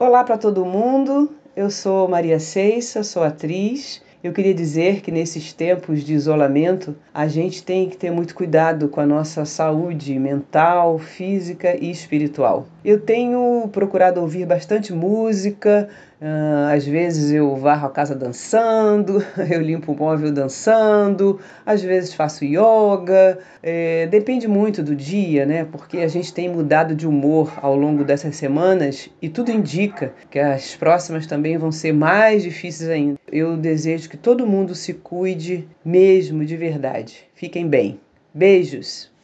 Olá para todo mundo, eu sou Maria Ceissa, sou atriz. Eu queria dizer que nesses tempos de isolamento, a gente tem que ter muito cuidado com a nossa saúde mental, física e espiritual. Eu tenho procurado ouvir bastante música, às vezes eu varro a casa dançando, eu limpo o móvel dançando, às vezes faço yoga, depende muito do dia, né? Porque a gente tem mudado de humor ao longo dessas semanas e tudo indica que as próximas também vão ser mais difíceis ainda. Eu desejo que todo mundo se cuide mesmo de verdade. Fiquem bem. Beijos!